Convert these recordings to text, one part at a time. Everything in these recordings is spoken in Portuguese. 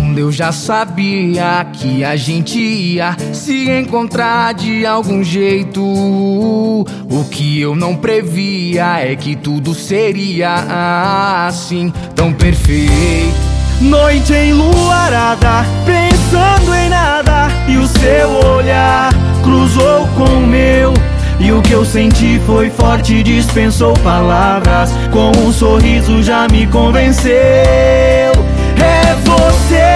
fundo eu já sabia que a gente ia se encontrar de algum jeito. O que eu não previa é que tudo seria assim, tão perfeito. Noite enluarada, pensando em nada, e o seu olhar cruzou com o meu. E o que eu senti foi forte, dispensou palavras. Com um sorriso já me convenceu. É você,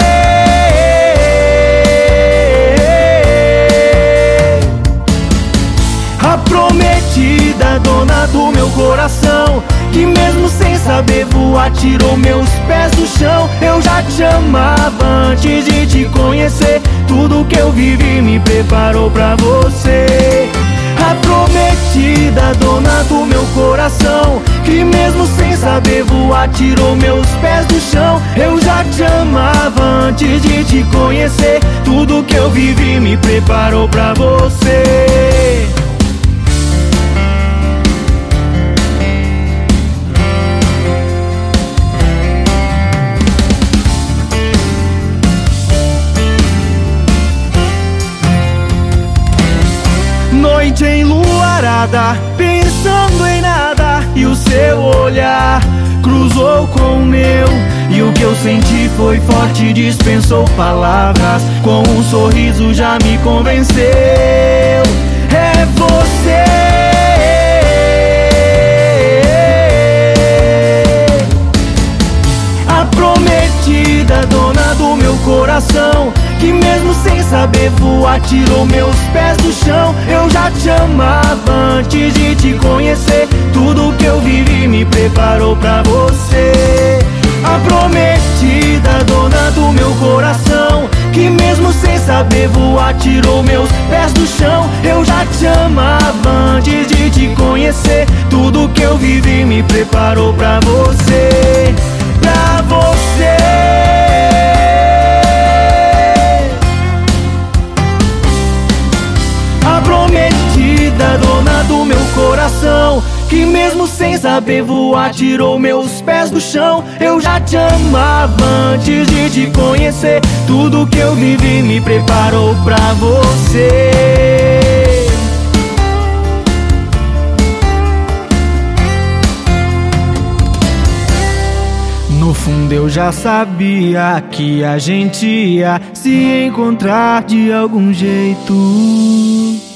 a prometida, dona do meu coração, que mesmo sem saber voar tirou meus pés do chão. Eu já te amava antes de te conhecer. Tudo que eu vivi me preparou pra você. A prometida, dona do meu coração, que mesmo sem saber voar tirou meus pés do chão. Eu já te amava antes de te conhecer. Tudo que eu vivi me preparou pra você. Noite enluarada, pensando em nada, e o seu olhar cruzou com o meu. E o que eu senti foi forte, dispensou palavras. Com um sorriso já me convenceu. É você, a prometida, dona do meu coração, que mesmo sem saber voar tirou meus pés do chão. Eu já te amava antes de te conhecer. Tudo que eu vivi me preparou pra você. A prometida, dona do meu coração, que mesmo sem saber voar tirou meus pés do chão. Eu já te amava antes de te conhecer. Tudo que eu vivi me preparou pra você. Pra você. Prometida, dona do meu coração, que mesmo sem saber voar tirou meus pés do chão. Eu já te amava antes de te conhecer. Tudo que eu vivi me preparou pra você. No fundo eu já sabia que a gente ia se encontrar de algum jeito.